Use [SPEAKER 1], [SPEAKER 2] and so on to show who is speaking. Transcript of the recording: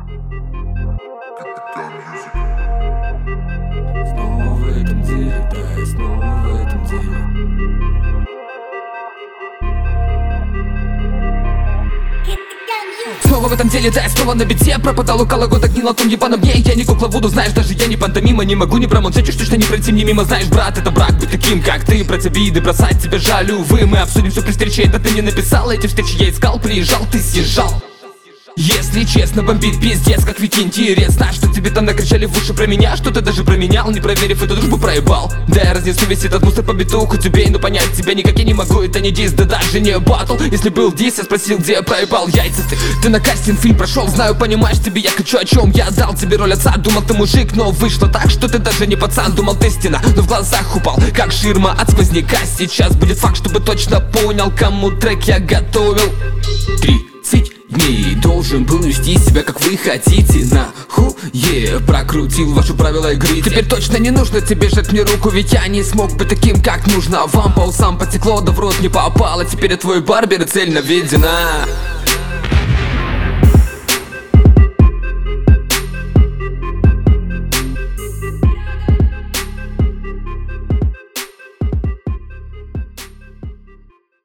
[SPEAKER 1] Снова в этом деле, да, я снова в этом деле. Снова в этом деле, да, я снова на бите. Пропадал около года, гнил от ебаном мне. Я не кукла Вуду, знаешь, даже я не пантомима. Не могу не промолчать, уж точно не пройти мне мимо. Знаешь, брат, это брак, быть таким, как ты. Брать обиды, бросать тебя жаль, увы. Мы обсудим все при встрече, это ты мне написал. Эти встречи я искал, приезжал, ты съезжал. Если честно, бомбит пиздец, как ведь интересно. Что тебе там накричали в уши про меня, что ты даже променял, не проверив эту дружбу, проебал. Да я разнесу весь этот мусор по биту, хоть убей, но понять тебя никак я не могу. Это не дис, да даже не батл. Если был дис, я спросил, где я проебал яйца. Ты на кастинг фильм прошел, знаю, понимаешь, тебе я хочу о чем. Я дал тебе роль отца, думал ты мужик, но вышло так, что ты даже не пацан. Думал ты стена, но в глазах упал, как ширма от сквозняка. Сейчас будет факт, чтобы точно понял, кому трек я готовил. 30 дней должен был вести себя, как вы хотите. Нахуе прокрутил ваши правила игры. Теперь точно не нужно тебе жать мне руку, ведь я не смог быть таким, как нужно. Вам по усам потекло, да в рот не попало. Теперь я твой барбер и цель наведена.